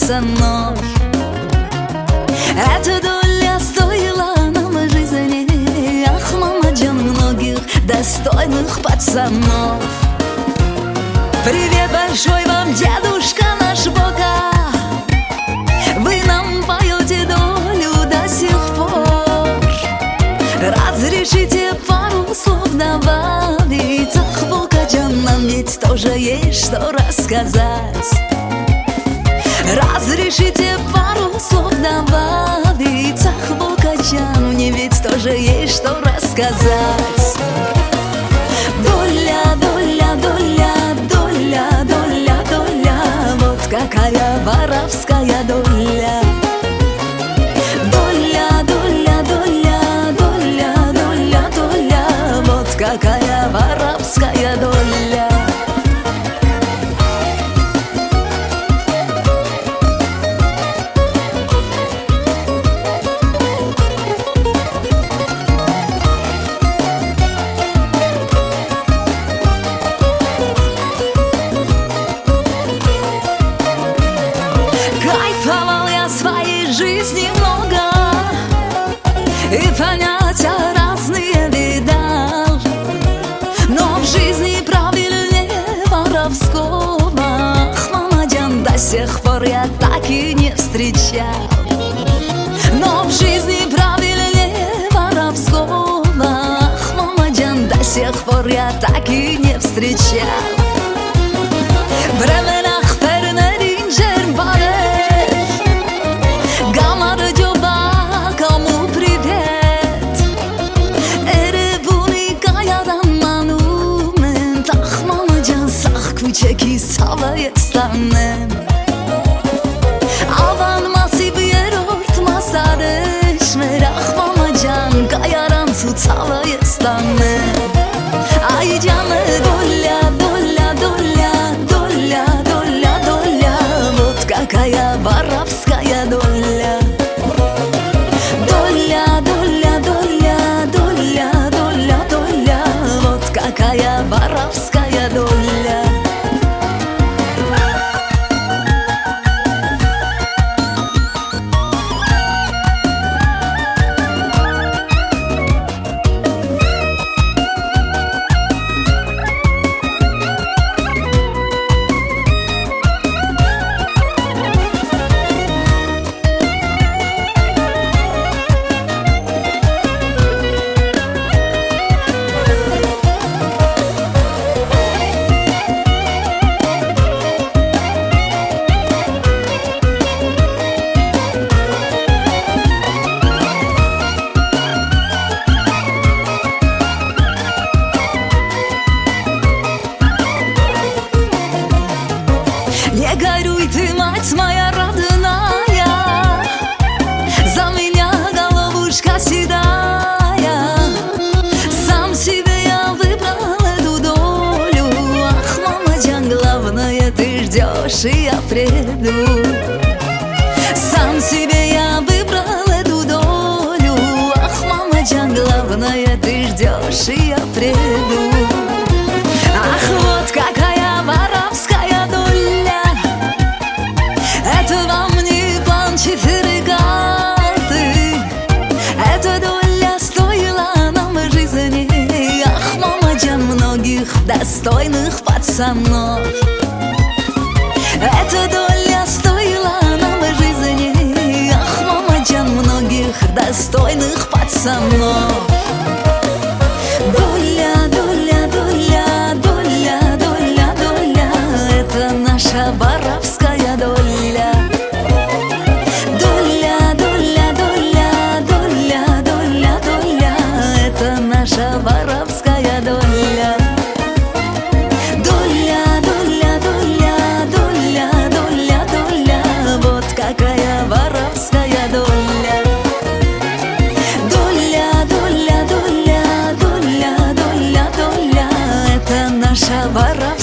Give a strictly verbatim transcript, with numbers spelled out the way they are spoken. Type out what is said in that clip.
пацанов. Эта доля стоила нам жизни, ах, мамаджан, многих достойных пацанов. Привет большой вам, дедушка наш Бока, вы нам поете долю до сих пор. Разрешите пару слов добавить, ах, Бокаджан, нам ведь тоже есть что рассказать. Разрешите пару слов добавить, ах, Бокаджан, мне ведь тоже есть что рассказать. Доля, доля, доля, доля, доля, доля, вот какая воровская доля. Доля, доля, доля, доля, доля, доля, вот какая воровская доля. Кайфовал я своей жизни много, и понятия разные видал, но в жизни правильнее воровского, ах, мамаджан, до сих пор я так и не встречал. Но в жизни правильнее воровского, ах, мамаджан, до сих пор я так и не встречал. Временах фермерин жербалет, гамар джоба, кому привет. Эребуни каядан монумент, ах, мамаджан, сах кучеки савае станем. Аван масив ерорт масареш мер, ах, мамаджан, каяран су савае станем. Ай джане доля, доля, доля, доля, доля, доля, вот какая воровская доля. Доля, доля, доля, доля, доля, доля, вот какая воровская доля. Не горюй ты, мать моя родная, за меня, головушка седая. Сам себе я выбрал эту долю, ах, мамаджан, главное ты ждешь, и я приду. Сам себе я выбрал эту долю, ах, мамаджан, главное ты ждешь, и я приду. Ах, вот какая воровская доля, это вам не план четыре карты, эта доля стоила нам жизни, ах, мамаджан, многих достойных пацанов. Эта доля стоила нам жизни, ах, мамаджан, многих достойных пацанов. Доля, доля, доля, доля, доля, доля, это наша воровская доля. Доля, доля, доля, доля, доля, доля, это наша воровская доля. Доля, доля, доля, доля, доля, доля, вот какая воровская доля. Доля, доля, доля, доля, доля, доля, это наша воровская доля.